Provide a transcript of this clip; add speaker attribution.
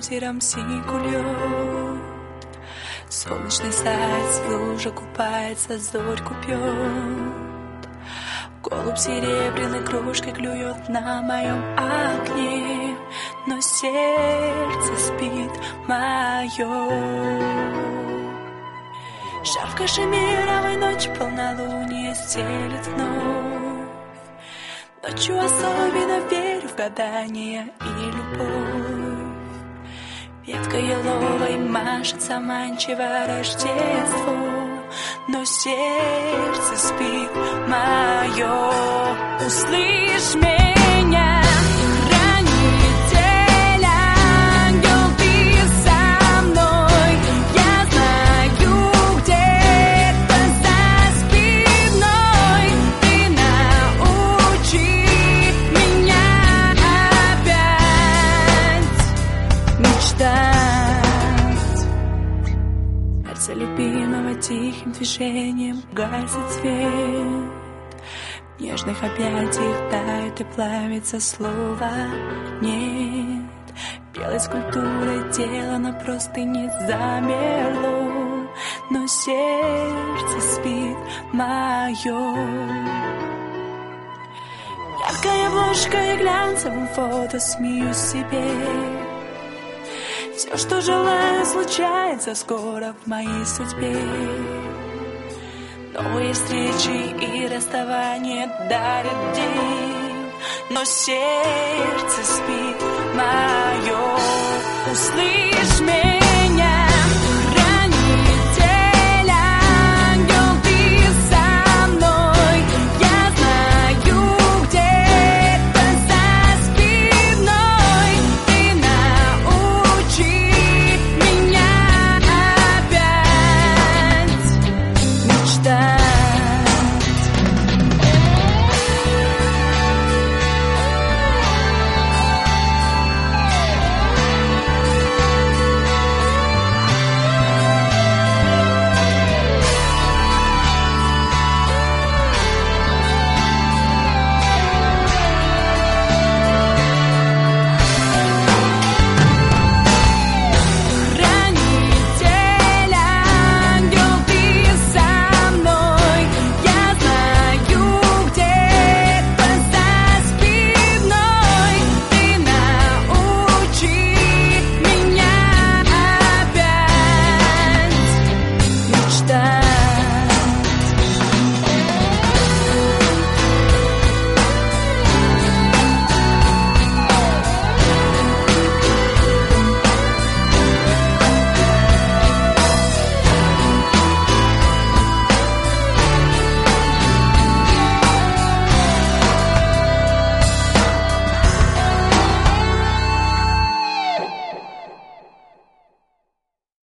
Speaker 1: озером синьку льет. Солнечный заяц в луже купается, зорьку пьет. Голубь серебряной крошкой клюет на моем окне, но сердце спит мое. Жар в кашемировой ночи, полнолуние стелет вновь. Ночью особенно верю в гадания и любовь. Ветка еловой машет заманчиво Рождество, но сердце спит мое. Услышь меня, хранитель, ангел, ты со мной. Я знаю, где-то за спиной ты научи меня опять мечтать. Сердце любимого тихим движением гасит свет. В нежных объятиях тает и плавится слово «нет». Белой скульптурой тело на простыне замерло, но сердце спит мое. Яркой обложкой и глянцевым фото смеюсь себе. Все, что желаю, случается скоро в моей судьбе. Новые встречи и расставания дарят день, но сердце спит мое. Услышь меня.